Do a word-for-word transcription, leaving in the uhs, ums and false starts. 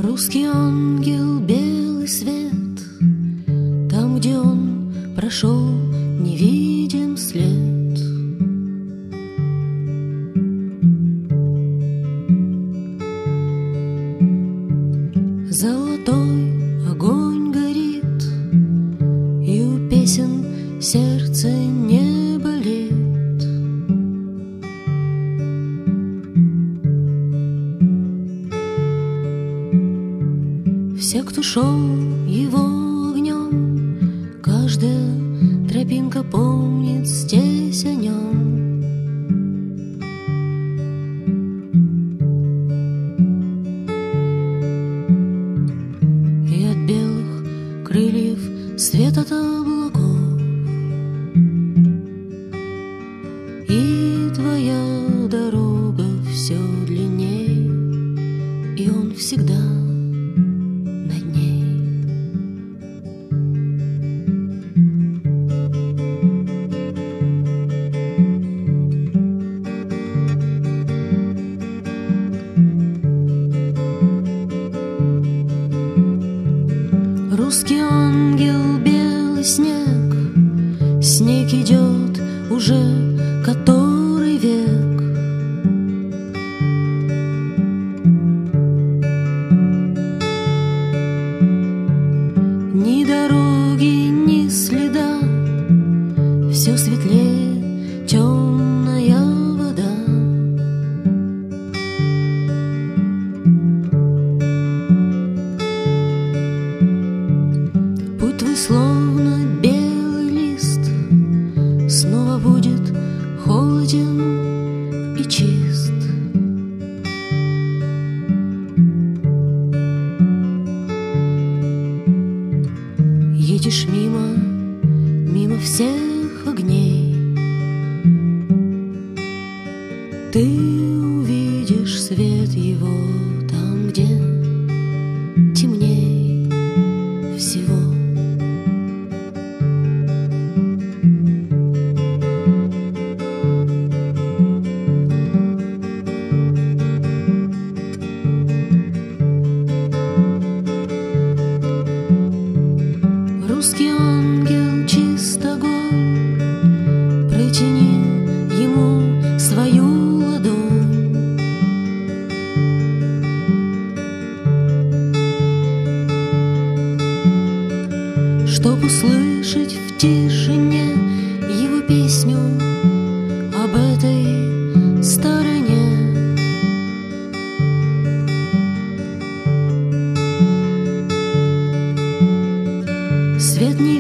Русский ангел, белый свет, там, где он прошел, не видим след. Золотой огонь горит, и у песен сердце не болит. Все, кто шел его огнем, каждая тропинка помнит здесь о нем. И от белых крыльев свет от облаков, и твоя дорога все длинней, и он всегда над ней. Русский ангел, белый снег, снег идет уже который век. Ни дороги, ни следа, все светлее темная вода. Путь твой словно белый лист снова будет холоден и чист. Едешь мимо, мимо всех огней, ты увидишь свет его там, где темней всего. Русский ангел, чист огонь, протяни ему свою ладонь. Чтоб услышать в тишине его песню об этой стороне. Свет не